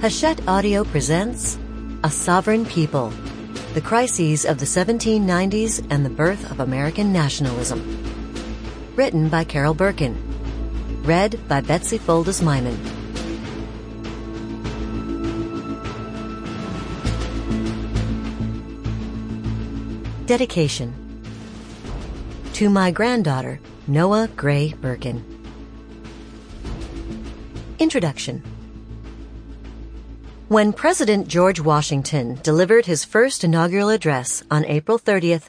Hachette Audio presents A Sovereign People, the crises of the 1790s and the birth of American nationalism. Written by Carol Birkin. Read by Betsy Foldis-Myman. Dedication. To my granddaughter, Noah Gray Birkin. Introduction. When President George Washington delivered his first inaugural address on April 30th,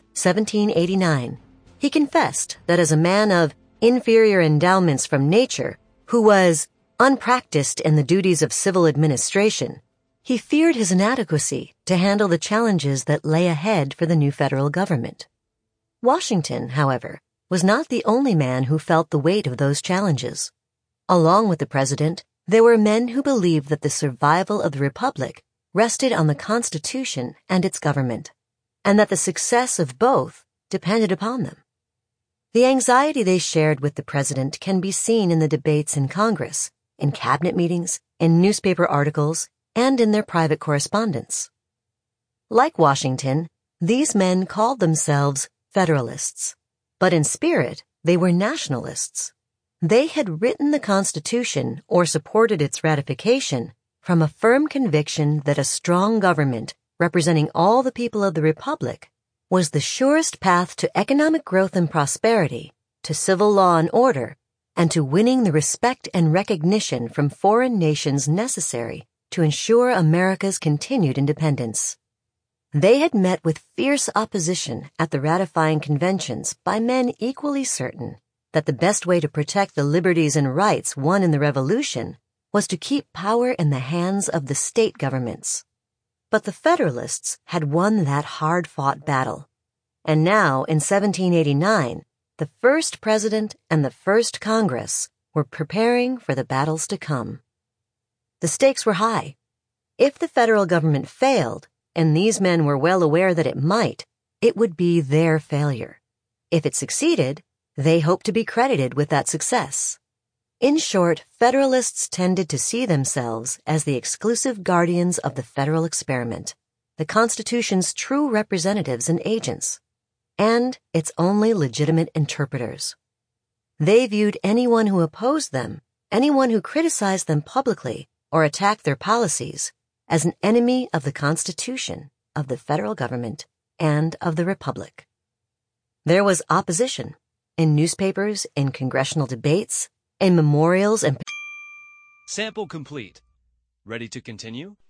1789, he confessed that as a man of inferior endowments from nature, who was unpracticed in the duties of civil administration, he feared his inadequacy to handle the challenges that lay ahead for the new federal government. Washington, however, was not the only man who felt the weight of those challenges. Along with the president, there were men who believed that the survival of the republic rested on the Constitution and its government, and that the success of both depended upon them. The anxiety they shared with the president can be seen in the debates in Congress, in cabinet meetings, in newspaper articles, and in their private correspondence. Like Washington, these men called themselves Federalists, but in spirit they were nationalists. They had written the Constitution or supported its ratification from a firm conviction that a strong government representing all the people of the Republic was the surest path to economic growth and prosperity, to civil law and order, and to winning the respect and recognition from foreign nations necessary to ensure America's continued independence. They had met with fierce opposition at the ratifying conventions by men equally certain that the best way to protect the liberties and rights won in the Revolution was to keep power in the hands of the state governments. But the Federalists had won that hard-fought battle, and now, in 1789, the first president and the first Congress were preparing for the battles to come. The stakes were high. If the federal government failed, and these men were well aware that it might, it would be their failure. If it succeeded, they hoped to be credited with that success. In short, Federalists tended to see themselves as the exclusive guardians of the federal experiment, the Constitution's true representatives and agents, and its only legitimate interpreters. They viewed anyone who opposed them, anyone who criticized them publicly or attacked their policies, as an enemy of the Constitution, of the federal government, and of the Republic. There was opposition in newspapers, in congressional debates, in memorials and... Sample complete. Ready to continue?